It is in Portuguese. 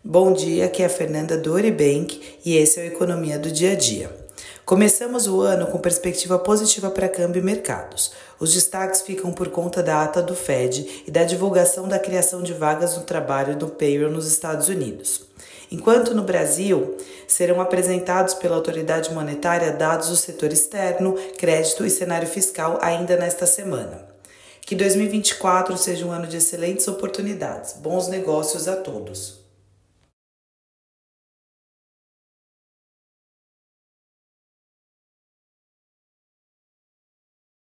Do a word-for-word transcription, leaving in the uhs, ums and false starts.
Bom dia, aqui é a Fernanda do Oribank e esse é o Economia do Dia a Dia. Começamos o ano com perspectiva positiva para câmbio e mercados. Os destaques ficam por conta da ata do Fed e da divulgação da criação de vagas no trabalho do payroll nos Estados Unidos. Enquanto no Brasil serão apresentados pela autoridade monetária dados do setor externo, crédito e cenário fiscal ainda nesta semana. Que dois mil e vinte e quatro seja um ano de excelentes oportunidades, bons negócios a todos.